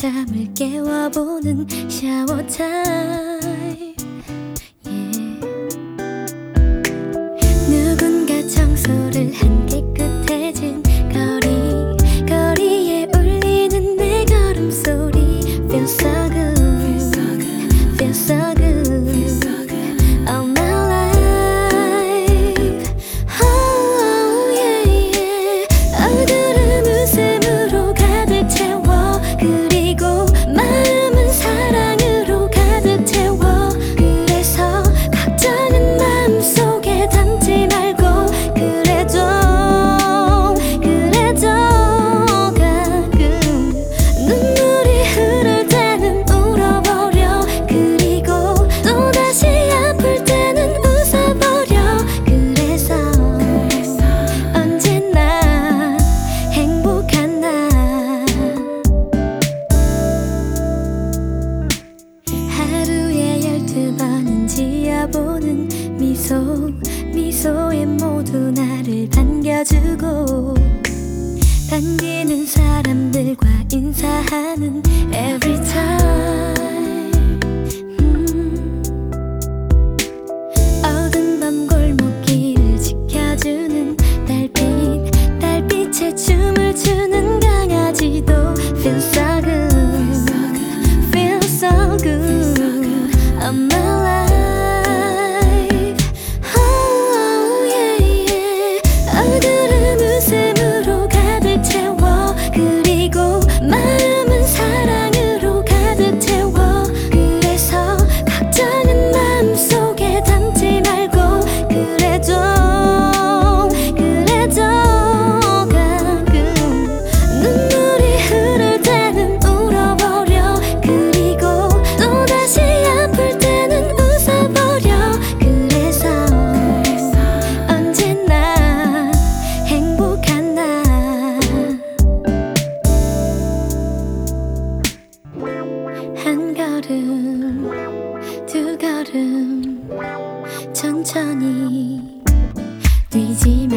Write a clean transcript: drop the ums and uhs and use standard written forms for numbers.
잠을 깨워보는 샤워 타임. 누군가 청소를 한 깨끗해진 거리에 울리는 내 걸음소리. Feel so good, feel so good, all my life. Oh yeah yeah. 어두운 웃음으로 가득 채워, 그리고 마음은 사랑으로 가득 채워. 그래서 걱정은 마음속에 담지 말고, 그래도 가끔 눈물이 흐를 때는 울어버려. 그리고 또다시 아플 때는 웃어버려. 그래서 언제나 행복한 나. 하루에 12번은 지어보는 미소에 모두 나를 반겨주고, 반기는 사람들과 인사하는 every time. 어두운 밤 골목길을 지켜주는 달빛에 춤을 추는 강아지도 feel so good, feel so good, all my life. Oh yeah yeah. 어두운 웃음으로 가득 채워, 그리고 마음은 사랑으로 가득 채워. 그래서 걱정은 마음속에 담지 말고, 그래도 가끔 눈물이 흐를 때는 울어버려. 그리고 또다시 아플 때는 웃어버려. 그래서 언제나 행복한 나. 한 걸음 두 걸음 천천히 뛰지